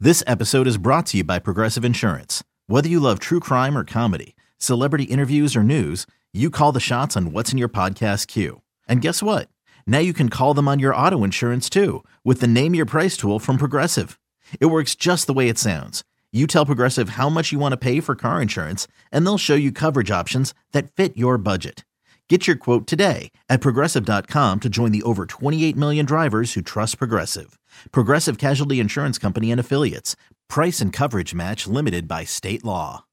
This episode is brought to you by Progressive Insurance. Whether you love true crime or comedy, celebrity interviews or news, you call the shots on what's in your podcast queue. And guess what? Now you can call them on your auto insurance too with the Name Your Price tool from Progressive. It works just the way it sounds. You tell Progressive how much you want to pay for car insurance, and they'll show you coverage options that fit your budget. Get your quote today at Progressive.com to join the over 28 million drivers who trust Progressive. Progressive Casualty Insurance Company and Affiliates. Price and coverage match limited by state law.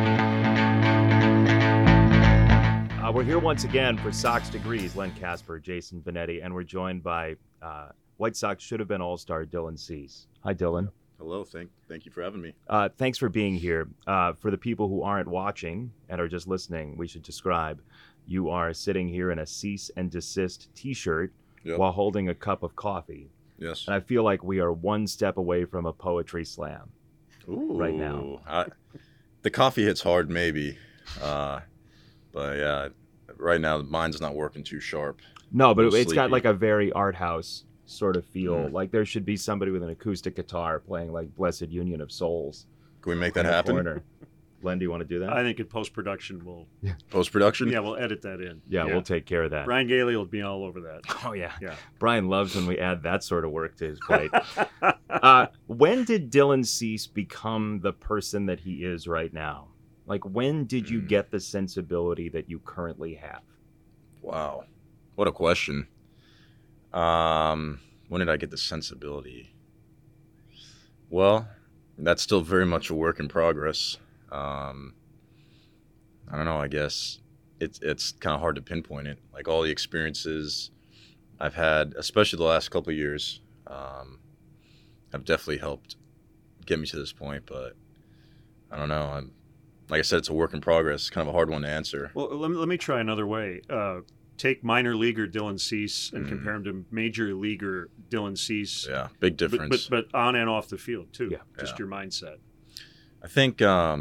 We're here once again for Sox Degrees. Len Casper, Jason Benetti, and we're joined by White Sox should-have-been All-Star Dylan Cease. Hi, Dylan. Hello. Thank you for having me. Thanks for being here. For the people who aren't watching and are just listening, we should describe. You are sitting here in a cease and desist T-shirt while holding a cup of coffee. Yes. And I feel like we are one step away from a poetry slam right now. The coffee hits hard, maybe. But yeah, right now mine's not working too sharp. No, but it's got like a very art house sort of feel. Like there should be somebody with an acoustic guitar playing like Blessed Union of Souls. Can we make that happen? Corner. Len, do you want to do that? I think in post-production we'll... Post-production? Yeah, we'll edit that in. Yeah, we'll take care of that. Brian Gailey will be all over that. Oh, yeah. Yeah. Brian loves when we add that sort of work to his plate. When did Dylan Cease become the person that he is right now? Like, when did you get the sensibility that you currently have? Wow. What a question. When did I get the sensibility? Well, that's still very much a work in progress. I don't know, I guess it's kind of hard to pinpoint it. Like all the experiences I've had, especially the last couple of years, have definitely helped get me to this point, but I don't know. Like I said, it's a work in progress. It's kind of a hard one to answer. Well, let me try another way. Take minor leaguer Dylan Cease and compare him to major leaguer Dylan Cease. Yeah, big difference. But on and off the field, too. Yeah. Just your mindset. I think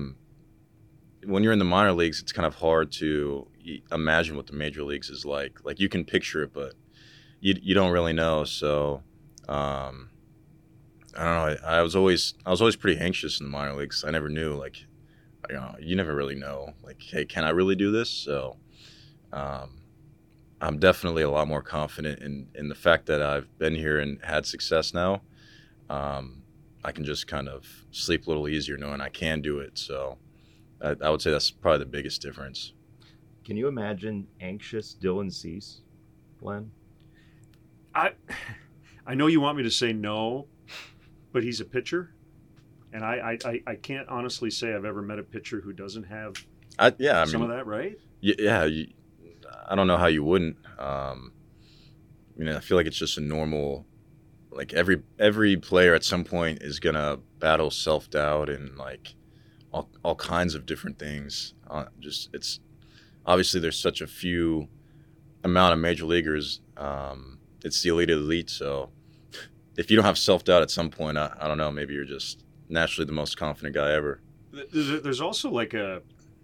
when you're in the minor leagues, it's kind of hard to imagine what the major leagues is like. Like you can picture it, but you don't really know. So I don't know. I was always pretty anxious in the minor leagues. I never knew. Like, you never really know. Like, hey, can I really do this? So I'm definitely a lot more confident in the fact that I've been here and had success now. I can just kind of sleep a little easier knowing I can do it. So I would say that's probably the biggest difference. Can you imagine anxious Dylan Cease, Len? I know you want me to say no, but he's a pitcher. And I can't honestly say I've ever met a pitcher who doesn't have some of that, right? Yeah. I don't know how you wouldn't. I feel like it's just a normal... Like every player at some point is gonna battle self-doubt and like all kinds of different things. It's obviously there's such a few amount of major leaguers. It's the elite of the elite. So if you don't have self-doubt at some point, I don't know. Maybe you're just naturally the most confident guy ever. There's also like a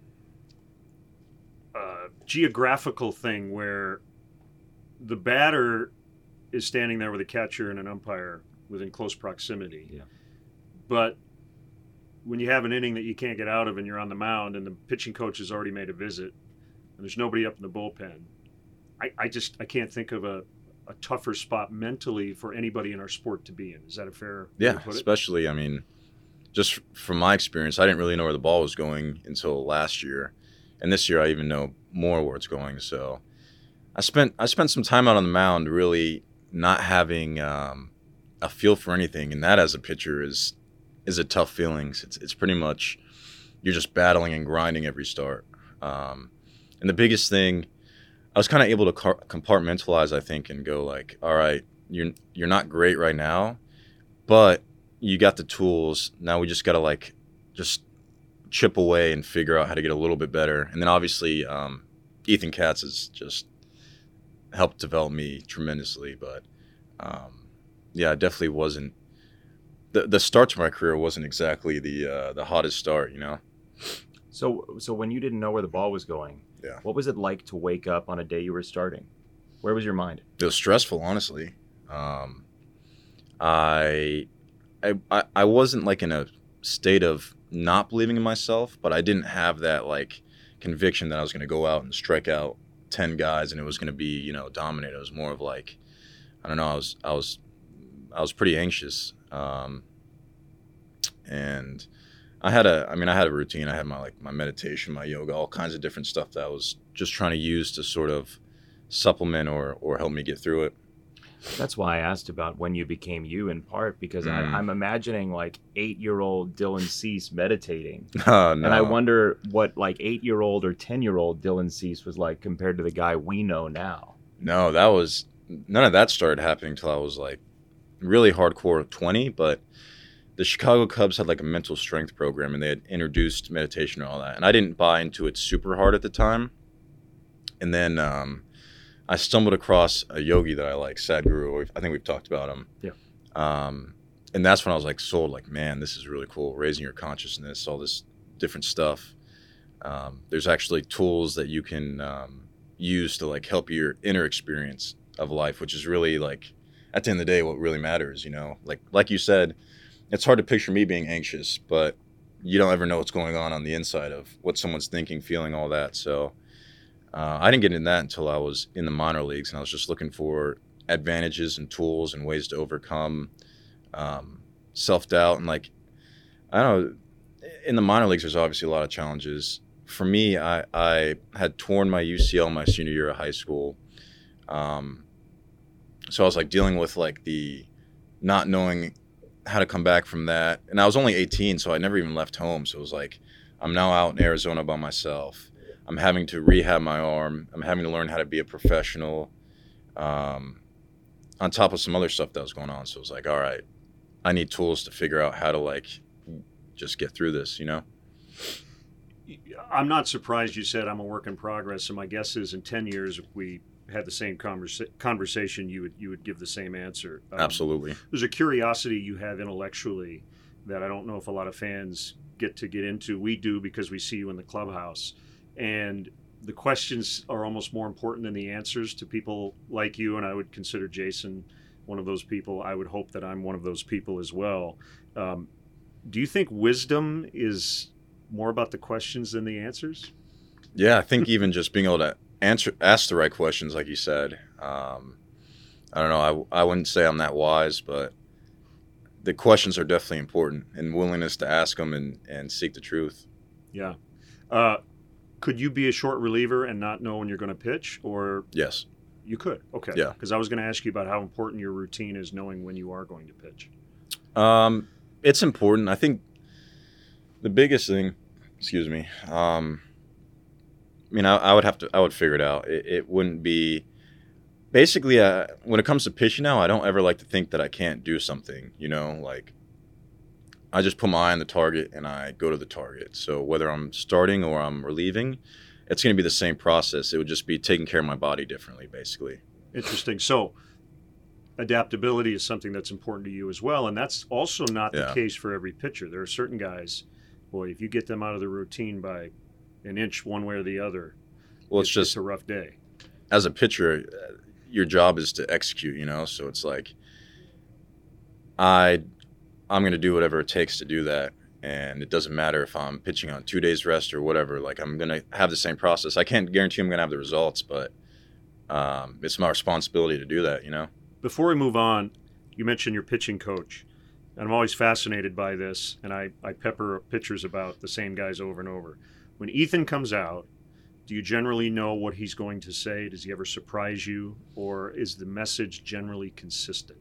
geographical thing where the batter is standing there with a catcher and an umpire within close proximity. Yeah. But when you have an inning that you can't get out of and you're on the mound and the pitching coach has already made a visit and there's nobody up in the bullpen, I can't think of a tougher spot mentally for anybody in our sport to be in. Is that a fair way to put it? Especially, just from my experience, I didn't really know where the ball was going until last year. And this year I even know more where it's going. So I spent some time out on the mound really not having a feel for anything, and that as a pitcher is a tough feeling. It's pretty much you're just battling and grinding every start. And the biggest thing, I was kind of able to compartmentalize, I think, and go like, all right, you're not great right now, but you got the tools. Now we just got to like just chip away and figure out how to get a little bit better. And then obviously Ethan Katz has just helped develop me tremendously, but it definitely wasn't the start to my career wasn't exactly the hottest start, So when you didn't know where the ball was going, what was it like to wake up on a day you were starting? Where was your mind? It was stressful, honestly. I I wasn't like in a state of not believing in myself, but I didn't have that like conviction that I was going to go out and strike out 10 guys and it was going to be, you know, dominate. It was more of like, I don't know, I was pretty anxious. And I had a routine. I had my meditation, my yoga, all kinds of different stuff that I was just trying to use to sort of supplement or help me get through it. That's why I asked about when you became you, in part because I'm imagining like 8-year-old Dylan Cease meditating. No. And I wonder what like 8-year-old or 10-year-old Dylan Cease was like compared to the guy we know now. No, none of that started happening until I was like really hardcore 20, but the Chicago Cubs had like a mental strength program and they had introduced meditation and all that. And I didn't buy into it super hard at the time. And then I stumbled across a yogi that I like, Sadhguru. I think we've talked about him. Yeah. And that's when I was like sold, like, man, this is really cool. Raising your consciousness, all this different stuff. There's actually tools that you can use to like help your inner experience of life, which is really like, at the end of the day, what really matters, you know? Like you said, it's hard to picture me being anxious, but you don't ever know what's going on the inside of what someone's thinking, feeling, all that. So I didn't get into that until I was in the minor leagues, and I was just looking for advantages and tools and ways to overcome self-doubt. And like, I don't know, in the minor leagues, there's obviously a lot of challenges. For me, I had torn my UCL my senior year of high school. So I was like dealing with like the not knowing how to come back from that. And I was only 18, so I never even left home. So it was like, I'm now out in Arizona by myself. I'm having to rehab my arm. I'm having to learn how to be a professional, on top of some other stuff that was going on. So it was like, all right, I need tools to figure out how to like just get through this, you know? I'm not surprised you said I'm a work in progress. And my guess is in 10 years, if we had the same conversation, you would give the same answer. Absolutely. There's a curiosity you have intellectually that I don't know if a lot of fans get into. We do because we see you in the clubhouse. And the questions are almost more important than the answers to people like you. And I would consider Jason one of those people. I would hope that I'm one of those people as well. Do you think wisdom is more about the questions than the answers? Yeah, I think even just being able to ask the right questions, like you said. I don't know. I wouldn't say I'm that wise, but the questions are definitely important, and willingness to ask them and seek the truth. Yeah. Could you be a short reliever and not know when you're going to pitch? Or yes, you could. Okay. Yeah. Because I was going to ask you about how important your routine is, knowing when you are going to pitch. It's important. I think the biggest thing. Excuse me. I mean, I would figure it out. It wouldn't be. Basically, when it comes to pitching now, I don't ever like to think that I can't do something, you know, like I just put my eye on the target and I go to the target. So whether I'm starting or I'm relieving, it's going to be the same process. It would just be taking care of my body differently, basically. Interesting. So adaptability is something that's important to you as well. And that's also not the case for every pitcher. There are certain guys, boy, if you get them out of the routine by an inch one way or the other, well, it's a rough day. As a pitcher, your job is to execute, you know? So it's like, I'm going to do whatever it takes to do that. And it doesn't matter if I'm pitching on 2 days rest or whatever. Like, I'm going to have the same process. I can't guarantee I'm going to have the results, but it's my responsibility to do that, you know? Before we move on, you mentioned your pitching coach. And I'm always fascinated by this, and I pepper pitchers about the same guys over and over. When Ethan comes out, do you generally know what he's going to say? Does he ever surprise you? Or is the message generally consistent?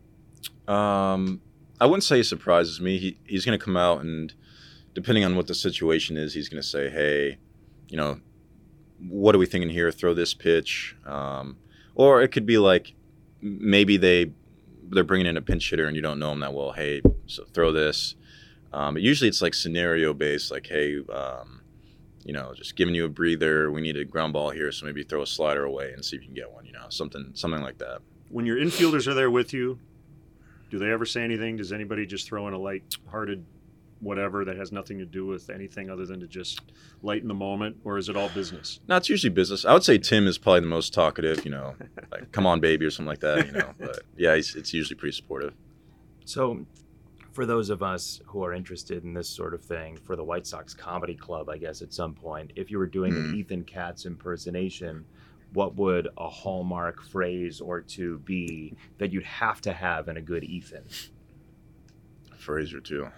I wouldn't say he surprises me. He's going to come out and, depending on what the situation is, he's going to say, hey, you know, what are we thinking here? Throw this pitch. Or it could be like maybe they're bringing in a pinch hitter and you don't know him that well. Hey, so throw this. But usually it's like scenario based, like, hey, you know, just giving you a breather. We need a ground ball here, so maybe throw a slider away and see if you can get one, you know, something like that. When your infielders are there with you, do they ever say anything? Does anybody just throw in a light-hearted whatever that has nothing to do with anything other than to just lighten the moment, or is it all business? No, it's usually business. I would say Tim is probably the most talkative, you know, like, come on, baby, or something like that, you know. But, yeah, it's usually pretty supportive. So For those of us who are interested in this sort of thing, for the White Sox Comedy Club, I guess at some point, if you were doing an Ethan Katz impersonation, what would a hallmark phrase or two be that you'd have to have in a good Ethan? A phrase or two.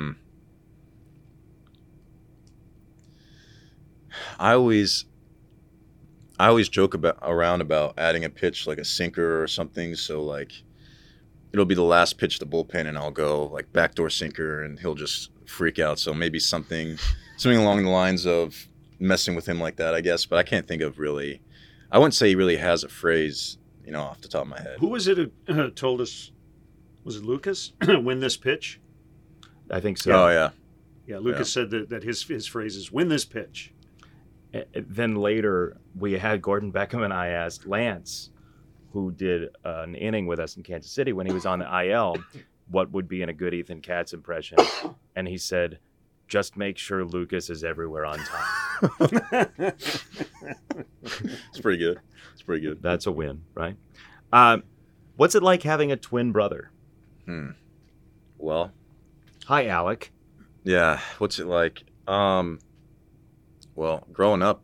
I always joke around about adding a pitch like a sinker or something. So like it'll be the last pitch to the bullpen, and I'll go like backdoor sinker, and he'll just freak out. So maybe something along the lines of messing with him like that, I guess. But I can't think of really. I wouldn't say he really has a phrase, off the top of my head. Who was it who told us? Was it Lucas? Win this pitch. I think so. Oh yeah. Yeah, Lucas said that his phrase is "win this pitch." Then later we had Gordon Beckham, and I asked Lance, who did an inning with us in Kansas City when he was on the IL, what would be in a good Ethan Katz impression. And he said, just make sure Lucas is everywhere on time. It's pretty good. That's a win, right? What's it like having a twin brother? Well. Hi, Alec. Yeah, what's it like? Well, growing up,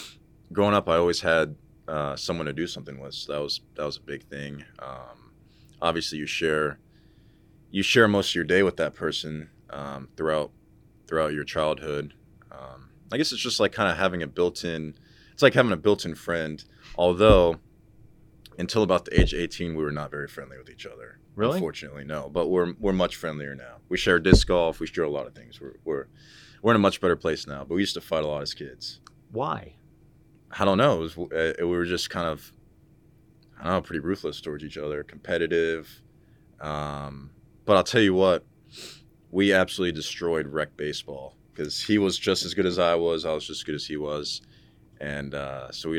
I always had someone to do something with. So that was a big thing. Obviously, you share most of your day with that person throughout your childhood. I guess it's just like kind of having a built-in. It's like having a built-in friend. Although, until about the age of 18, we were not very friendly with each other. Really? Unfortunately, no. But we're much friendlier now. We share disc golf. We share a lot of things. We're in a much better place now. But we used to fight a lot as kids. Why? I don't know. We were just kind of, pretty ruthless towards each other, competitive. But I'll tell you what, we absolutely destroyed rec baseball because he was just as good as I was just as good as he was. And so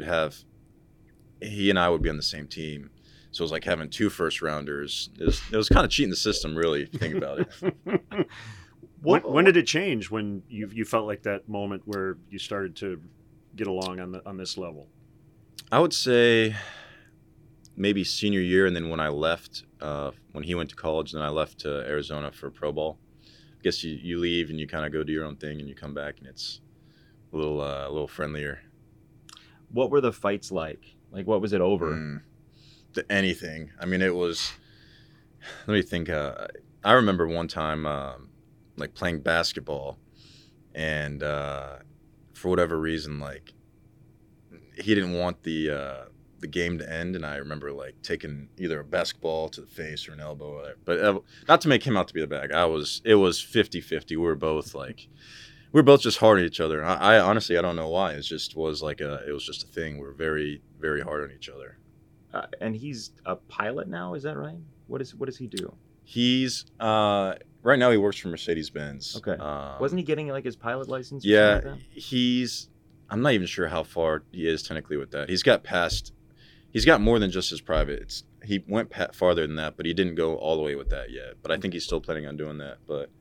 he and I would be on the same team. So it was like having two first rounders. It was kind of cheating the system, really, if you think about it. When did it change? When you felt like that moment where you started to get along on this level? I would say maybe senior year, and then when I left, when he went to college, then I left to Arizona for pro ball. I guess you leave and you kind of go do your own thing, and you come back and it's a little friendlier. What were the fights like? Like, what was it over? Anything. I mean, it was. Let me think. I remember one time, like playing basketball, and for whatever reason, like he didn't want the game to end, and I remember like taking either a basketball to the face or an elbow, or whatever. But not to make him out to be the bad guy. It was 50-50. We were both just hard at each other. I honestly I don't know why. It was just a thing. We were very, very hard on each other. And he's a pilot now, is that right? What does he do? He's right now he works for Mercedes-Benz. Okay. Wasn't he getting like his pilot license? Yeah, like that? I'm not even sure how far he is technically with that. He's got more than just his private. He went farther than that, but he didn't go all the way with that yet. But I think he's still planning on doing that. But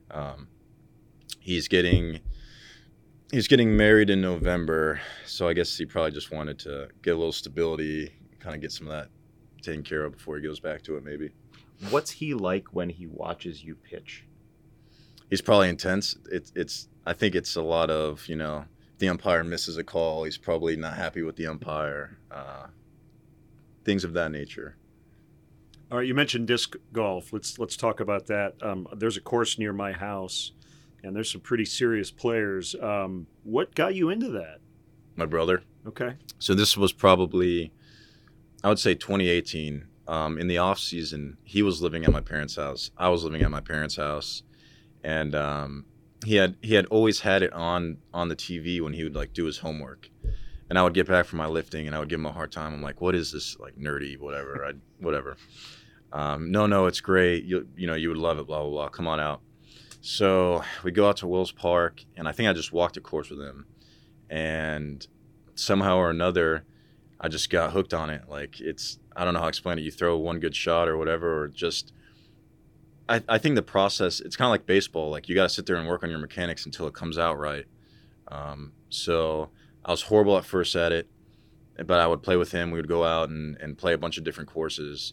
he's getting married in November, so I guess he probably just wanted to get a little stability, kind of get some of that taken care of before he goes back to it, maybe. What's he like when he watches you pitch? He's probably intense. I think it's a lot of, the umpire misses a call. He's probably not happy with the umpire. Things of that nature. All right, you mentioned disc golf. Let's talk about that. There's a course near my house, and there's some pretty serious players. What got you into that? My brother. Okay. So this was probably, I would say 2018. In the off season, he was living at my parents' house. I was living at my parents' house, and he had always had it on the TV when he would like do his homework, and I would get back from my lifting and I would give him a hard time. I'm like, what is this like nerdy whatever? Whatever. No, it's great. You would love it. Blah blah blah. Come on out. So we go out to Wills Park, and I think I just walked a course with him, and somehow or another, I just got hooked on it. Like I don't know how to explain it. You throw one good shot or whatever, or just, I think the process, it's kind of like baseball. Like you got to sit there and work on your mechanics until it comes out right. So I was horrible at first at it, but I would play with him. We would go out and play a bunch of different courses.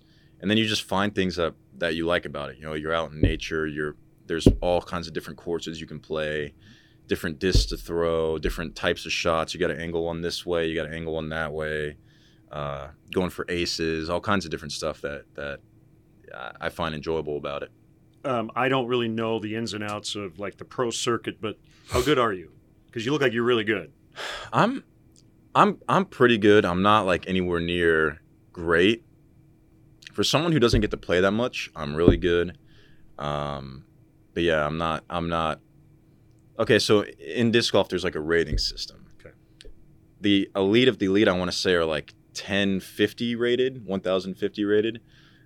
And then you just find things that you like about it. You know, you're out in nature. There's all kinds of different courses you can play, different discs to throw, different types of shots. You got to angle one this way, you got to angle one that way. Going for aces, all kinds of different stuff that I find enjoyable about it. I don't really know the ins and outs of like the pro circuit, but how good are you? Because you look like you're really good. I'm pretty good. I'm not like anywhere near great. For someone who doesn't get to play that much, I'm really good. But yeah, I'm not. Okay, so in disc golf, there's like a rating system. Okay. The elite of the elite, I want to say, are like 1050 rated, 1050 rated.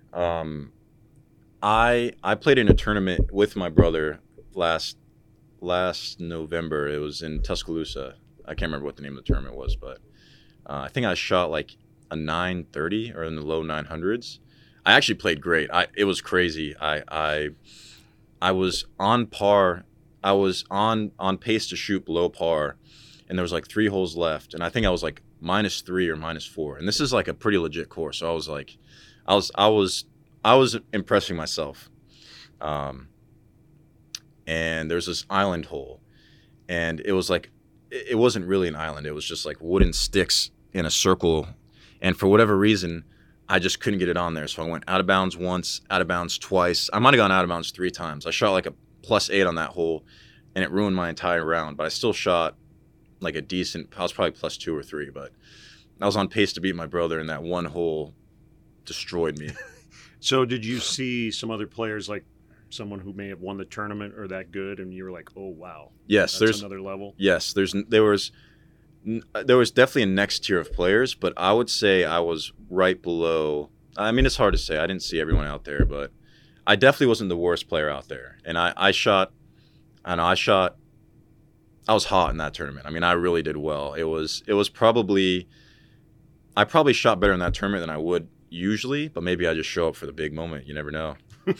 I played in a tournament with my brother last November. It was in Tuscaloosa. I can't remember what the name of the tournament was, but I think I shot like a 930 or in the low 900s. I actually played great. It was crazy. I was on par. I was on pace to shoot below par, and there was like 3 holes left, and I think I was like -3 or -4. And this is like a pretty legit course. So I was like, I was impressing myself. And there's this island hole, and it was like, it wasn't really an island. It was just like wooden sticks in a circle, and for whatever reason, I just couldn't get it on there. So I went out of bounds once, out of bounds twice. I might have gone out of bounds 3 times. I shot like a +8 on that hole, and it ruined my entire round. But I still shot like a decent, I was probably +2 or 3, but I was on pace to beat my brother, and that one hole destroyed me. So did you see some other players, like someone who may have won the tournament or that good, and you were like, oh, wow. Yes, that's another level? Yes, there was definitely a next tier of players, but I would say I was right below. I mean, it's hard to say. I didn't see everyone out there, but I definitely wasn't the worst player out there. And I was hot in that tournament. I mean, I really did well. It was probably, I probably shot better in that tournament than I would usually, but maybe I just show up for the big moment. You never know.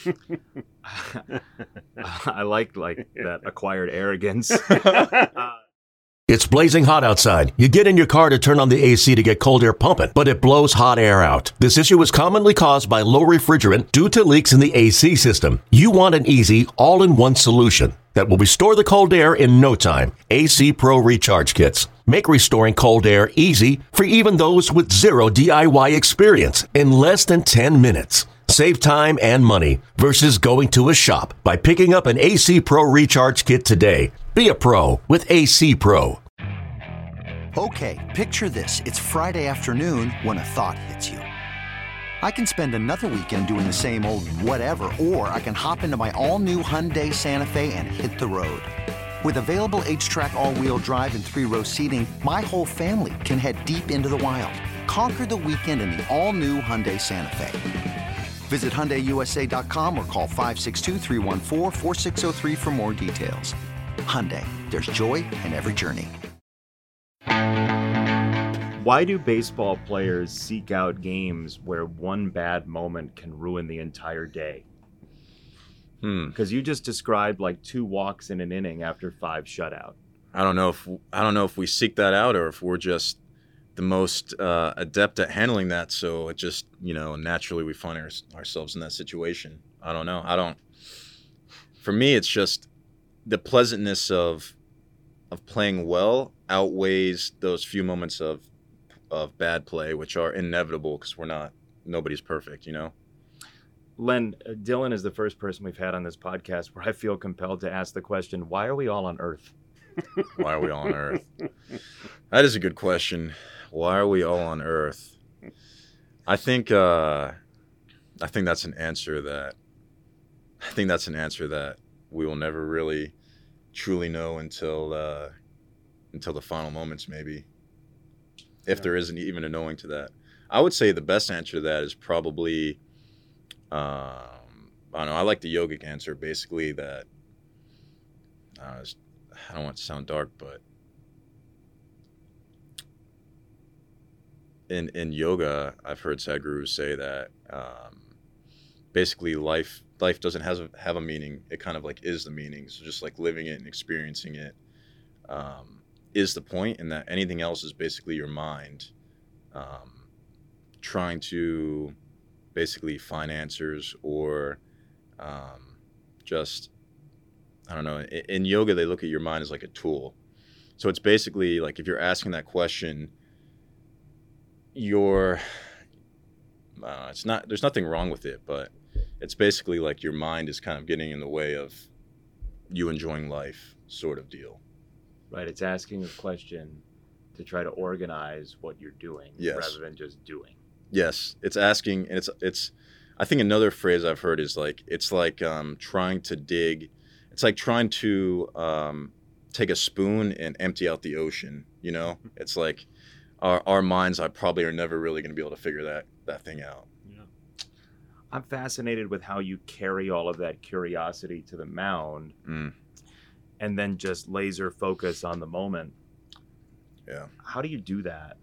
I like that acquired arrogance. It's blazing hot outside. You get in your car to turn on the AC to get cold air pumping, but it blows hot air out. This issue is commonly caused by low refrigerant due to leaks in the AC system. You want an easy, all-in-one solution that will restore the cold air in no time. AC Pro Recharge Kits make restoring cold air easy for even those with zero DIY experience in less than 10 minutes. Save time and money versus going to a shop by picking up an AC Pro Recharge Kit today. Be a pro with AC Pro. Okay, picture this. It's Friday afternoon when a thought hits you. I can spend another weekend doing the same old whatever, or I can hop into my all-new Hyundai Santa Fe and hit the road. With available H-Track all-wheel drive and 3-row seating, my whole family can head deep into the wild. Conquer the weekend in the all-new Hyundai Santa Fe. Visit HyundaiUSA.com or call 562-314-4603 for more details. Hyundai, there's joy in every journey. Why do baseball players seek out games where one bad moment can ruin the entire day? Because you just described like 2 walks in an inning after 5 shutout. I don't know if we seek that out or if we're just the most adept at handling that. So it just, naturally we find ourselves in that situation. I don't know. For me, it's just the pleasantness of playing well outweighs those few moments of bad play, which are inevitable because nobody's perfect, Len, Dylan is the first person we've had on this podcast where I feel compelled to ask the question, why are we all on Earth? Why are we all on Earth? That is a good question. Why are we all on Earth? I think that's an answer that we will never really truly know until the final moments, maybe. If there isn't even a knowing to that. I would say the best answer to that is probably, I don't know, I like the yogic answer, basically that, I don't want to sound dark, but in yoga, I've heard Sadhgurus say that basically life doesn't have a meaning. It kind of like is the meaning. So just like living it and experiencing it is the point, and that anything else is basically your mind trying to basically financiers or just, I don't know. In yoga, they look at your mind as like a tool. So it's basically like if you're asking that question, there's nothing wrong with it, but it's basically like your mind is kind of getting in the way of you enjoying life, sort of deal. Right. It's asking a question to try to organize what you're doing rather than just doing. Yes. It's asking, and it's, I think another phrase I've heard is like, it's like trying to dig. It's like trying to take a spoon and empty out the ocean, you know? It's like our minds probably are never really going to be able to figure that thing out. Yeah. I'm fascinated with how you carry all of that curiosity to the mound and then just laser focus on the moment. Yeah. How do you do that?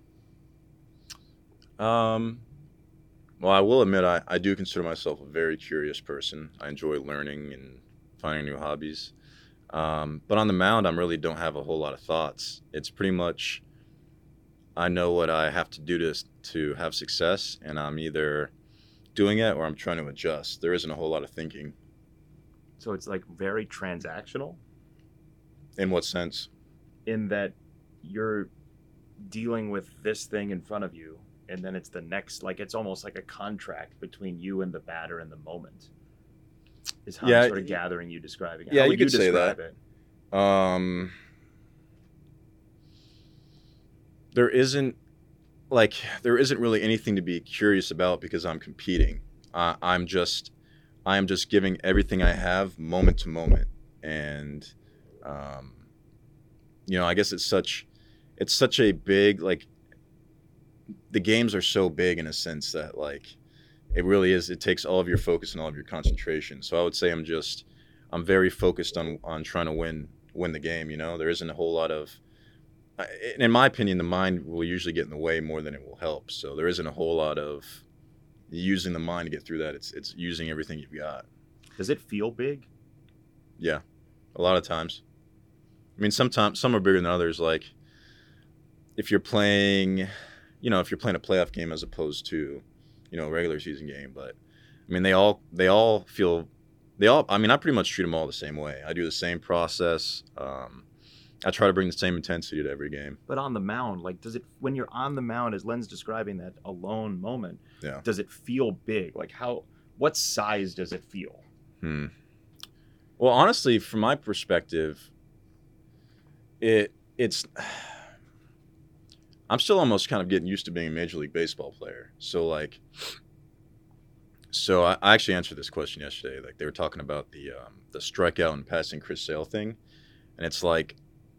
Well, I will admit I do consider myself a very curious person. I enjoy learning and finding new hobbies. But on the mound, I really don't have a whole lot of thoughts. It's pretty much, I know what I have to do to have success, and I'm either doing it or I'm trying to adjust. There isn't a whole lot of thinking. So it's like very transactional? In what sense? In that you're dealing with this thing in front of you, and then it's the next, like it's almost like a contract between you and the batter in the moment. Is how I'm sort of gathering you describing it. Yeah, how you could say that. It? There isn't really anything to be curious about because I'm competing. I am just giving everything I have moment to moment, and I guess it's such a big, like, the games are so big in a sense that, like, it really is, it takes all of your focus and all of your concentration. So I would say I'm very focused on trying to win the game, you know? There isn't a whole lot of, in my opinion, the mind will usually get in the way more than it will help. So there isn't a whole lot of using the mind to get through that. It's using everything you've got. Does it feel big? Yeah, a lot of times. I mean, sometimes some are bigger than others. Like if you're playing a playoff game as opposed to, a regular season game. But I mean, I pretty much treat them all the same way. I do the same process. I try to bring the same intensity to every game. But on the mound, like, when you're on the mound, as Len's describing that alone moment, does it feel big? Like what size does it feel? Well, honestly, from my perspective, it's I'm still almost kind of getting used to being a Major League Baseball player. So I actually answered this question yesterday. Like, they were talking about the strikeout and passing Chris Sale thing, and it's like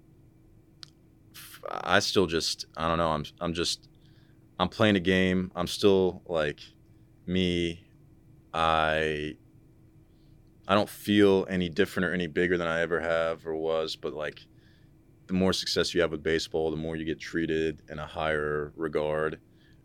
I still just, I don't know. I'm playing a game. I'm still like me. I don't feel any different or any bigger than I ever have or was, but like, the more success you have with baseball, the more you get treated in a higher regard.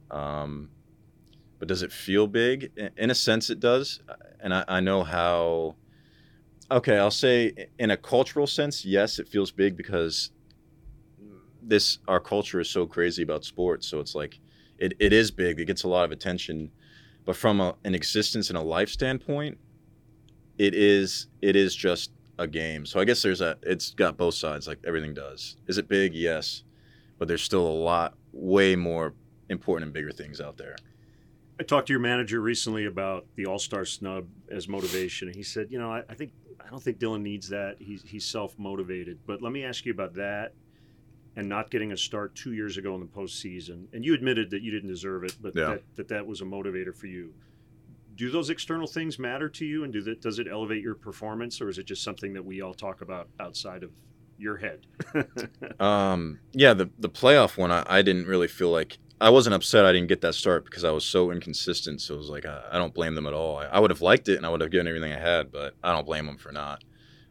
But does it feel big? In a sense, it does. And I know how. Okay, I'll say in a cultural sense, yes, it feels big because our culture is so crazy about sports. So it's like it is big. It gets a lot of attention. But from an existence and a life standpoint, it is just a game. So I guess it's got both sides, like everything does. Is it big? Yes. But there's still a lot, way more important and bigger things out there. I talked to your manager recently about the All-Star snub as motivation. And he said, I don't think Dylan needs that. He's self-motivated. But let me ask you about that and not getting a start 2 years ago in the postseason. And you admitted that you didn't deserve it, but that was a motivator for you. Do those external things matter to you, and does it elevate your performance, or is it just something that we all talk about outside of your head? Yeah, the playoff one, I didn't really feel like – I wasn't upset I didn't get that start because I was so inconsistent. So it was like I don't blame them at all. I would have liked it, and I would have given everything I had, but I don't blame them for not.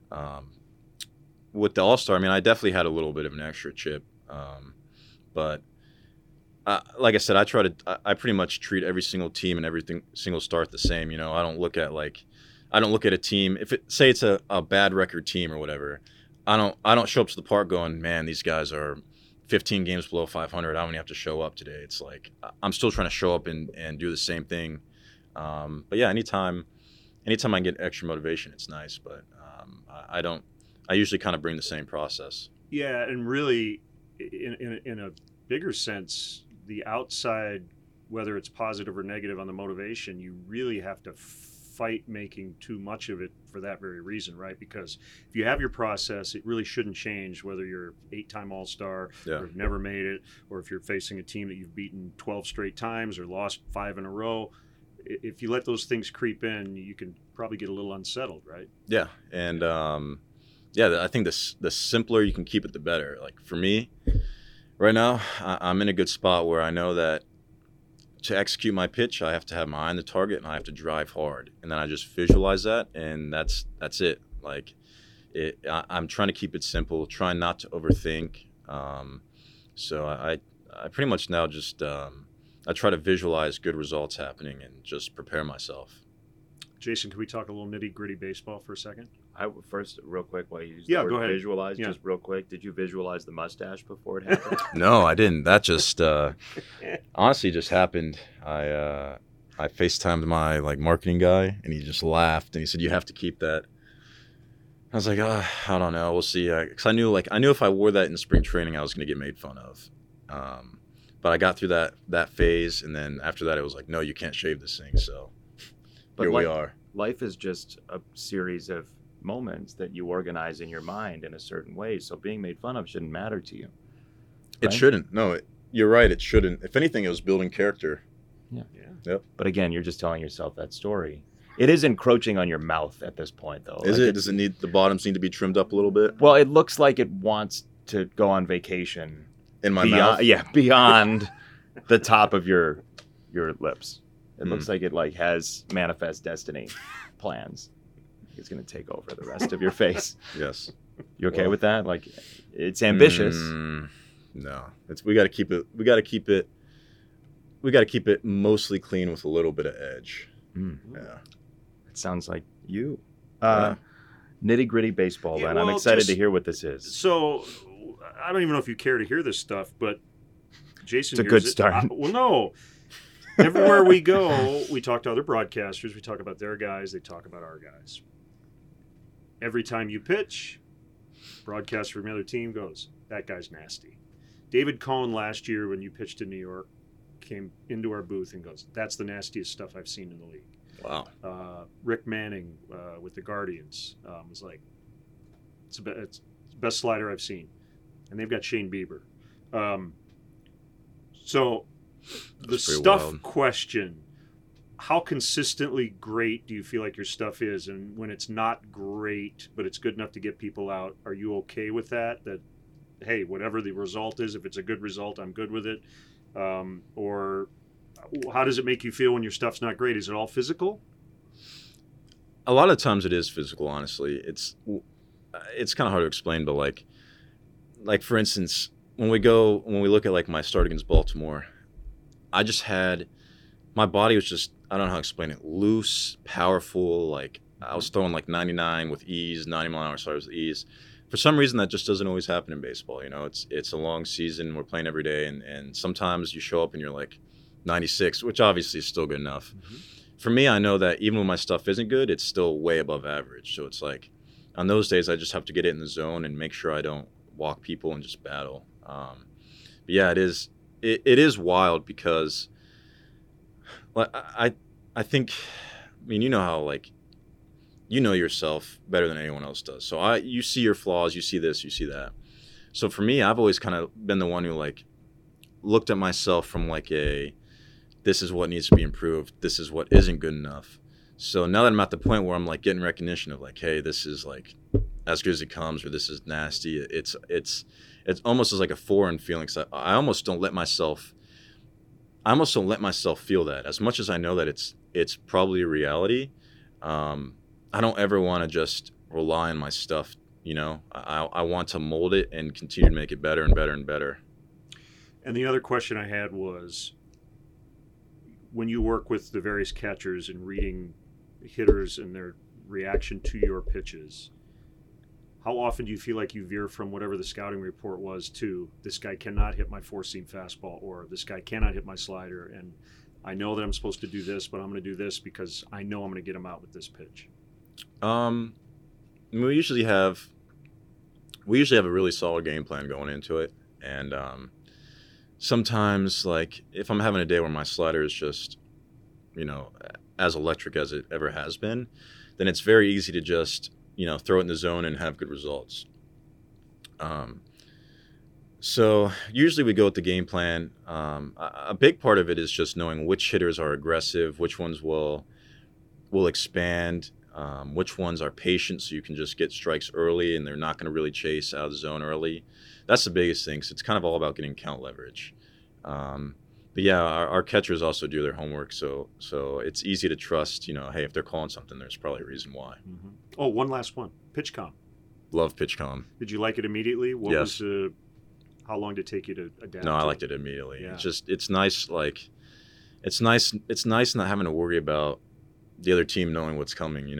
With the All-Star, I mean, I definitely had a little bit of an extra chip, but – like I said, I pretty much treat every single team and every single start the same. I don't look at a team. If it's a bad record team or whatever, I don't show up to the park going, man, these guys are 15 games below 500. I don't even have to show up today. It's like, I'm still trying to show up and do the same thing. But yeah, anytime I can get extra motivation, it's nice. But I usually kind of bring the same process. Yeah, and really, in a bigger sense, the outside, whether it's positive or negative on the motivation, you really have to fight making too much of it for that very reason, right? Because if you have your process, it really shouldn't change whether you're 8-time All-Star or have never made it, or if you're facing a team that you've beaten 12 straight times or lost 5 in a row. If you let those things creep in, you can probably get a little unsettled, right? Yeah, and I think the simpler you can keep it, the better. Like for me, right now, I'm in a good spot where I know that to execute my pitch, I have to have my eye on the target and I have to drive hard. And then I just visualize that, and that's it. Like, I'm trying to keep it simple, trying not to overthink. So I pretty much now just I try to visualize good results happening and just prepare myself. Jason, can we talk a little nitty-gritty baseball for a second? First, real quick, while you use Yeah, the word go ahead. visualize, Yeah. just real quick, did you visualize the mustache before it happened? No, I didn't. That just honestly just happened. I FaceTimed my marketing guy, and he just laughed and he said, "You have to keep that." I was like, I don't know. We'll see. Because I knew if I wore that in spring training, I was going to get made fun of. But I got through that phase, and then after that, it was like, no, you can't shave this thing. So here we are. Life is just a series of moments that you organize in your mind in a certain way. So being made fun of shouldn't matter to you. It right? shouldn't. No, you're right. It shouldn't. If anything, it was building character. Yeah. Yep. But again, you're just telling yourself that story. It is encroaching on your mouth at this point, though. Is it? Does the bottoms need to be trimmed up a little bit? Well, it looks like it wants to go on vacation. In my beyond, mouth? Yeah, beyond the top of your lips. It looks like it has manifest destiny plans. It's going to take over the rest of your face. Yes. You okay with that? It's ambitious. No, we got to keep it. We got to keep it mostly clean with a little bit of edge. Yeah. It sounds like you. Yeah. Nitty gritty baseball. Yeah, then well, I'm excited just- to hear what this is. So, I don't even know if you care to hear this stuff, but Jason, It's a hears good it. start. Well, no. Everywhere we go, we talk to other broadcasters. We talk about their guys. They talk about our guys. Every time you pitch, broadcaster from the other team goes, "That guy's nasty." David Cohn last year, when you pitched in New York, came into our booth and goes, "That's the nastiest stuff I've seen in the league." Wow. Rick Manning with the Guardians was like, it's the best slider I've seen. And they've got Shane Bieber. So the That's pretty stuff wild. question, how consistently great do you feel like your stuff is? And when it's not great, but it's good enough to get people out, are you okay with that? That, hey, whatever the result is, if it's a good result, I'm good with it. Or how does it make you feel when your stuff's not great? Is it all physical? A lot of times it is physical, honestly. It's kind of hard to explain, but like for instance, when we look at my start against Baltimore, I just had, my body was just, I don't know how to explain it, loose, powerful. I was throwing 99 with ease, 90-mile-an-hour sliders with ease. For some reason, that just doesn't always happen in baseball. It's a long season. We're playing every day, and sometimes you show up and you're 96, which obviously is still good enough. Mm-hmm. For me, I know that even when my stuff isn't good, it's still way above average. So it's on those days, I just have to get it in the zone and make sure I don't walk people and just battle. But yeah, it is wild because I think, you know how you know yourself better than anyone else does. So you see your flaws, you see this, you see that. So for me, I've always kind of been the one who looked at myself from this is what needs to be improved. This is what isn't good enough. So now that I'm at the point where I'm getting recognition of hey, this is as good as it comes, or this is nasty. It's almost as a foreign feeling. So I almost don't let myself feel that. As much as I know that it's probably a reality, I don't ever want to just rely on my stuff. I want to mold it and continue to make it better and better and better. And the other question I had was, when you work with the various catchers and reading hitters and their reaction to your pitches, how often do you feel like you veer from whatever the scouting report was to, this guy cannot hit my four-seam fastball, or this guy cannot hit my slider, and I know that I'm supposed to do this, but I'm going to do this because I know I'm going to get him out with this pitch? We usually have a really solid game plan going into it, and sometimes, like, if I'm having a day where my slider is just, as electric as it ever has been, then it's very easy to just, throw it in the zone and have good results. So usually we go with the game plan. A big part of it is just knowing which hitters are aggressive, which ones will expand, which ones are patient so you can just get strikes early and they're not going to really chase out of the zone early. That's the biggest thing. So it's kind of all about getting count leverage. But yeah, our catchers also do their homework, so it's easy to trust, hey, if they're calling something, there's probably a reason why. Mm-hmm. Oh, one last one. PitchCom. Love PitchCom. Did you like it immediately? Yes. How long did it take you to adapt? No, I liked it immediately. Yeah. It's nice, it's nice not having to worry about the other team knowing what's coming,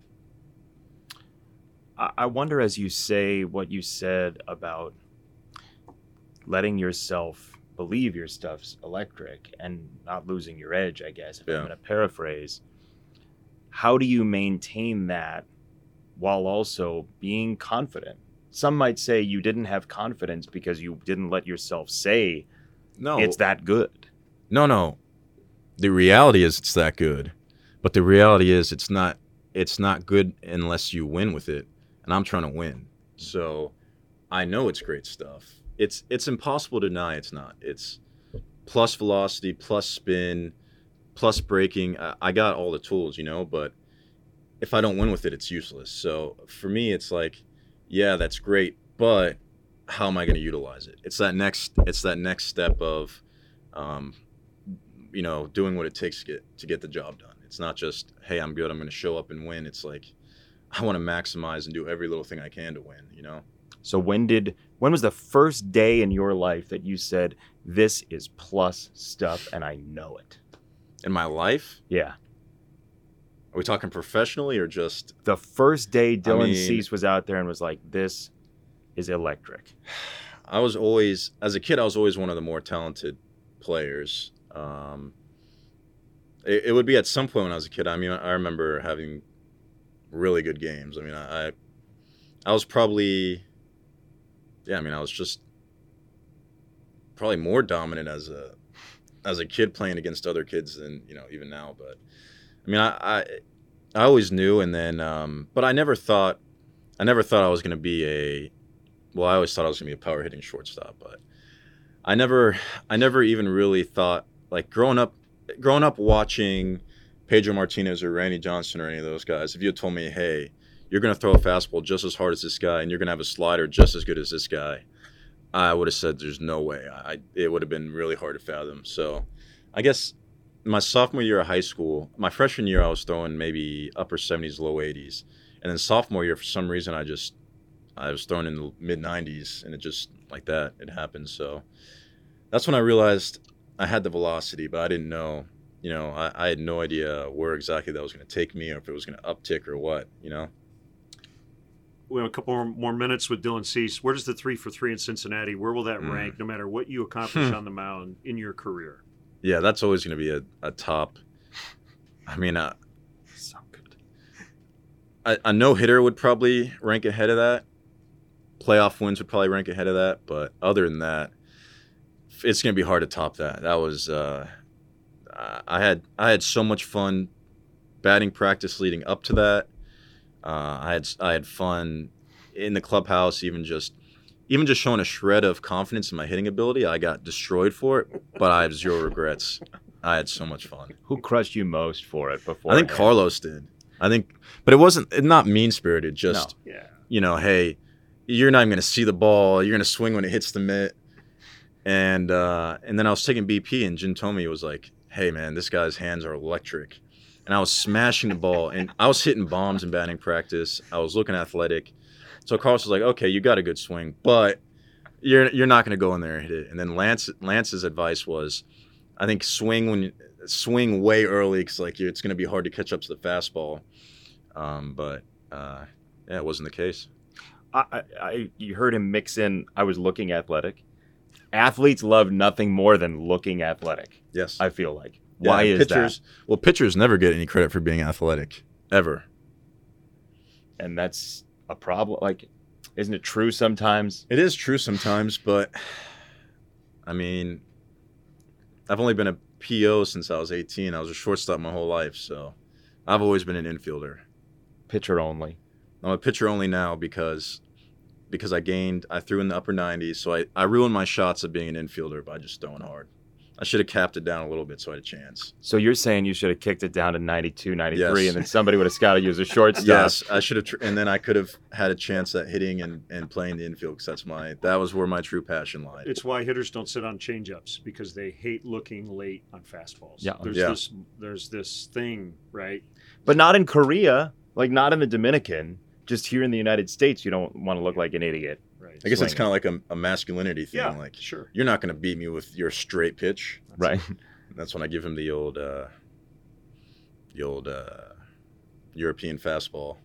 I wonder, as you say what you said about letting yourself believe your stuff's electric and not losing your edge, I guess, if I'm going to paraphrase, how do you maintain that while also being confident? Some might say you didn't have confidence because you didn't let yourself say it's that good. No. The reality is it's that good. But the reality is it's not good unless you win with it. And I'm trying to win. So I know it's great stuff. It's impossible to deny it's not. It's plus velocity, plus spin, plus braking. I got all the tools, but if I don't win with it, it's useless. So for me, it's like, yeah, that's great, but how am I going to utilize it? It's that next step of, doing what it takes to get the job done. It's not just, hey, I'm good, I'm going to show up and win. It's like, I want to maximize and do every little thing I can to win, So when was the first day in your life that you said, this is plus stuff and I know it? In my life? Yeah. Are we talking professionally or just? The first day Dylan Cease was out there and was like, this is electric. As a kid, I was always one of the more talented players. It would be at some point when I was a kid. I remember having really good games. I was probably, I was just probably more dominant as a kid playing against other kids than, even now. But I always knew, and then, but I never thought I was going to be I always thought I was going to be a power hitting shortstop, but I never even really thought, like, growing up watching Pedro Martinez or Randy Johnson or any of those guys, if you had told me, hey, you're going to throw a fastball just as hard as this guy and you're going to have a slider just as good as this guy, I would have said there's no way. It would have been really hard to fathom. So I guess my sophomore year of high school, my freshman year, I was throwing maybe upper 70s, low 80s. And then sophomore year, for some reason, I was throwing in the mid 90s, and it just, like that, it happened. So that's when I realized I had the velocity, but I didn't know, I had no idea where exactly that was going to take me or if it was going to uptick or what, We have a couple more minutes with Dylan Cease. Where does the 3 for 3 in Cincinnati, where will that rank no matter what you accomplish on the mound in your career? Yeah, that's always going to be a top. So good. A no-hitter would probably rank ahead of that. Playoff wins would probably rank ahead of that. But other than that, it's going to be hard to top that. That was I had so much fun batting practice leading up to that. I had fun in the clubhouse, even just showing a shred of confidence in my hitting ability. I got destroyed for it, but I have zero regrets. I had so much fun. Who crushed you most for it before? I think Carlos did. But it wasn't not mean-spirited. Just, hey, you're not even going to see the ball. You're going to swing when it hits the mitt. And then I was taking BP, and Jin Tomey was like, hey, man, this guy's hands are electric. And I was smashing the ball, and I was hitting bombs in batting practice. I was looking athletic. So Carlos was like, okay, you got a good swing, but you're not going to go in there and hit it. And then Lance's advice was, I think swing way early because it's going to be hard to catch up to the fastball. But it wasn't the case. You heard him mix in, I was looking athletic. Athletes love nothing more than looking athletic. Yes. I feel like. Why is pitchers, that? Well, pitchers never get any credit for being athletic, ever. And that's a problem. Like, isn't it true sometimes? It is true sometimes, but I mean, I've only been a PO since I was 18. I was a shortstop my whole life, so I've always been an infielder. Pitcher only. I'm a pitcher only now because I threw in the upper 90s, so I ruined my shots of being an infielder by just throwing hard. I should have capped it down a little bit so I had a chance. So you're saying you should have kicked it down to 92, 93, Yes. and then somebody would have scouted you as a shortstop. Yes, I should have, and then I could have had a chance at hitting and playing the infield because that was where my true passion lied. It's why hitters don't sit on changeups, because they hate looking late on fastballs. Yeah. There's this thing, right? But not in Korea, like not in the Dominican. Just here in the United States, you don't want to look like an idiot. Right. I guess it's swinging. kind of like a masculinity thing. Yeah, Like, sure. you're not going to beat me with your straight pitch. Right. That's when I give him the old European fastball.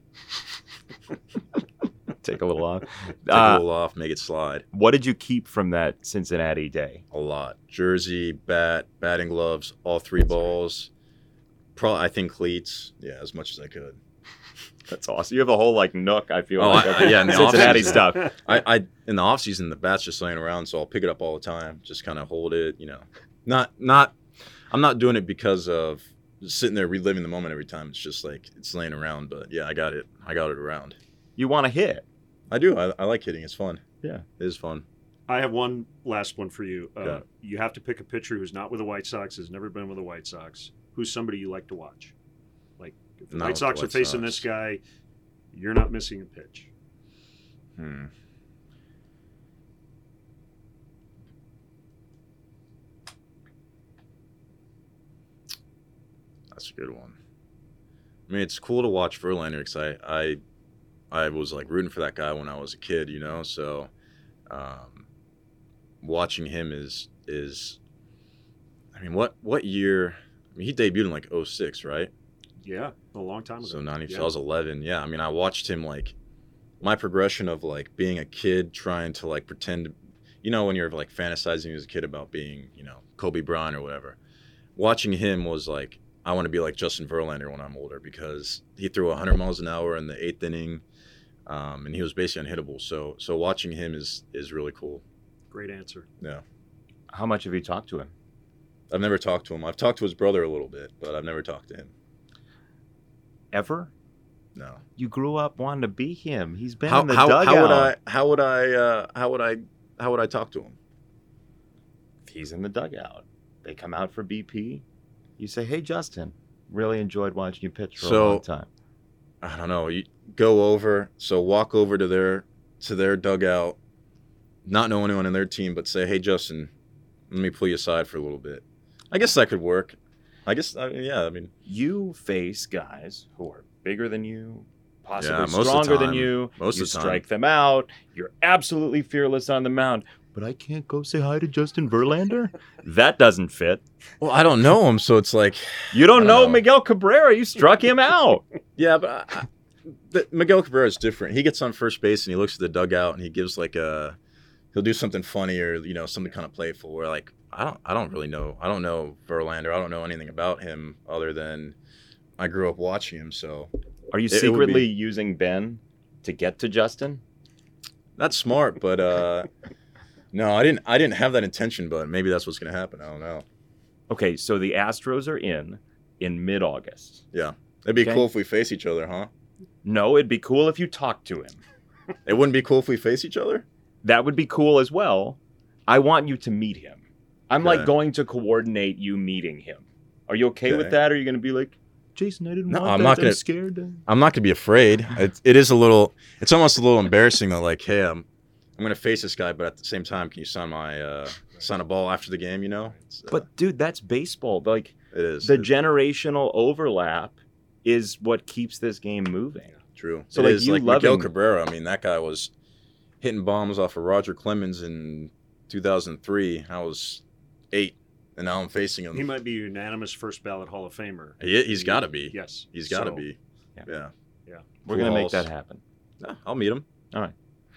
Take a little off. Take a little off, make it slide. What did you keep from that Cincinnati day? A lot. Jersey, batting gloves, all three balls. I think cleats. Yeah, as much as I could. That's awesome. You have a whole like nook, I feel Oh, like. yeah, in the Cincinnati off-season. stuff. I in the off season the bat's just laying around, so I'll pick it up all the time. Just kind of hold it, I'm not doing it because of sitting there reliving the moment every time. It's just like it's laying around, but yeah, I got it around. You want to hit. I do. I like hitting. It's fun. Yeah. It is fun. I have one last one for you. Yeah. You have to pick a pitcher who's not with the White Sox, has never been with the White Sox, who's somebody you like to watch. Like, if the Not White with the Sox are White facing Sox. this guy, you're not missing a pitch. That's a good one. I mean, it's cool to watch Verlander because I was like rooting for that guy when I was a kid, So, watching him is. I mean, what year? I mean, he debuted in like 06, right? Yeah, a long time ago. So 90. Yeah. So I was 11. Yeah, I mean, I watched him like my progression of like being a kid trying to like pretend, when you're like fantasizing as a kid about being, Kobe Bryant or whatever. Watching him was like, I want to be like Justin Verlander when I'm older because he threw 100 miles an hour in the 8th inning, and he was basically unhittable. So watching him is really cool. Great answer. Yeah. How much have you talked to him? I've never talked to him. I've talked to his brother a little bit, but I've never talked to him. Ever? No. You grew up wanting to be him. He's been in the dugout. How would I talk to him? If he's in the dugout, they come out for BP. You say, "Hey, Justin, really enjoyed watching you pitch for a long time." I don't know. You go over, walk over to their dugout, not know anyone in their team, but say, "Hey, Justin, let me pull you aside for a little bit." I guess that could work. I mean, you face guys who are bigger than you, possibly most of the stronger than time. you. Most you of the time. strike them out. You're absolutely fearless on the mound. But I can't go say hi to Justin Verlander? That doesn't fit. well, I don't know him, so it's like You don't I know don't know. Miguel Cabrera. You struck him out. yeah, but Miguel Cabrera is different. He gets on first base and he looks at the dugout and he gives like he'll do something funny or something kind of playful. Where like I don't really know. I don't know Verlander. I don't know anything about him other than I grew up watching him. So Are you It would secretly be- using Ben to get to Justin? that's smart, but no, I didn't have that intention. But maybe that's what's gonna happen. I don't know. Okay, so the Astros are in mid-August. Yeah, it'd be Okay. cool if we face each other, huh? No, it'd be cool if you talked to him. It wouldn't be cool if we face each other. That would be cool as well. I want you to meet him. I'm like Okay. going to coordinate you meeting him. Are you okay with Okay. that? Or are you going to be like, Jason, I didn't No, want I'm that. not gonna- I'm scared. I'm not gonna be afraid. It's almost a little embarrassing that like, hey, I'm gonna face this guy, but at the same time, can you sign a ball after the game? It's, But dude, that's baseball. Like it is the It's generational overlap is what keeps this game moving. true. So, It like, is, you like love Miguel him- Cabrera. I mean, that guy was hitting bombs off of Roger Clemens in 2003. I was 8, and now I'm facing him. He might be a unanimous first ballot Hall of Famer. He's got to be. Yes. He's got to So, be. Yeah. Yeah. We're going to make Flaws. that happen. Yeah, I'll meet him. All right.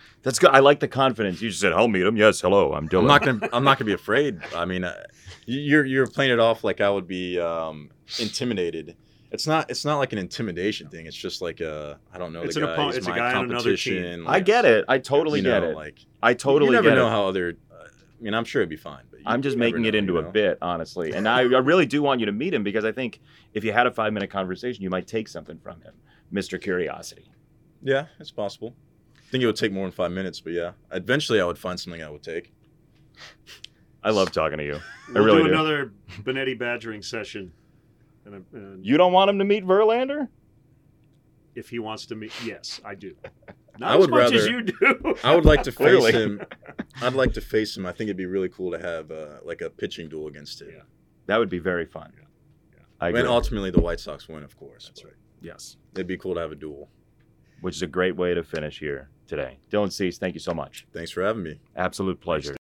That's good. I like the confidence. You just said, "I'll meet him." Yes, hello, I'm Dylan. I'm not gonna be afraid. I mean, you're playing it off like I would be intimidated. It's not like an intimidation thing. It's just like I don't know. It's the an guy. opponent. He's It's a my guy on another competition. team. Like, I get it. I totally you know, get it. Like, I totally you never get know it. how other. I mean, I'm sure it'd be fine. But I'm just you never making it know, into you a know? bit, honestly. And I really do want you to meet him because I think if you had a 5-minute conversation, you might take something from him, Mr. Curiosity. Yeah, it's possible. I think it would take more than 5 minutes, but yeah, eventually I would find something I would take. I love talking to you. We'll I really do do. another Benetti badgering session. And You don't want him to meet Verlander? if he wants to meet, yes, I do. I Not would as much as rather- you do. I would like to face Clearly. him. I'd like to face him. I think it'd be really cool to have like a pitching duel against him. Yeah. That would be very fun. I agree. And ultimately the White Sox win, of course. That's but right. Yes. It'd be cool to have a duel. Which is a great way to finish here today. Dylan Cease, thank you so much. Thanks for having me. Absolute pleasure.